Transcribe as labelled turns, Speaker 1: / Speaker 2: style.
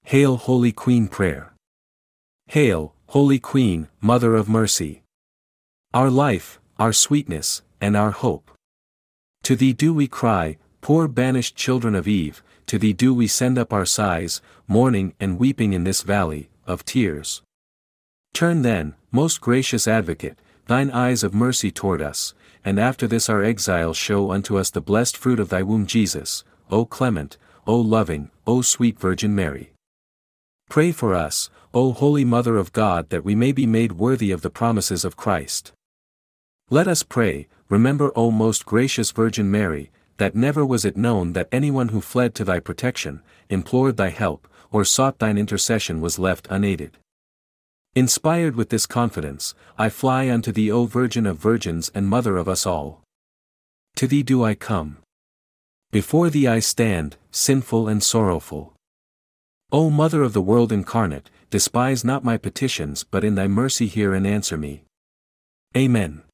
Speaker 1: Hail Holy Queen Prayer. Hail, Holy Queen, Mother of Mercy. Our life, our sweetness, and our hope. To thee do we cry, poor banished children of Eve, to thee do we send up our sighs, mourning and weeping in this valley of tears. Turn then, most gracious Advocate, thine eyes of mercy toward us, and after this our exile show unto us the blessed fruit of thy womb Jesus, O clement, O loving, O sweet Virgin Mary. Pray for us, O Holy Mother of God, that we may be made worthy of the promises of Christ. Let us pray, remember, O most gracious Virgin Mary, that never was it known that anyone who fled to thy protection, implored thy help, or sought thine intercession was left unaided. Inspired with this confidence, I fly unto thee, O Virgin of Virgins and Mother of us all. To thee do I come. Before thee I stand, sinful and sorrowful. O Mother of the world incarnate, despise not my petitions but in thy mercy hear and answer me. Amen.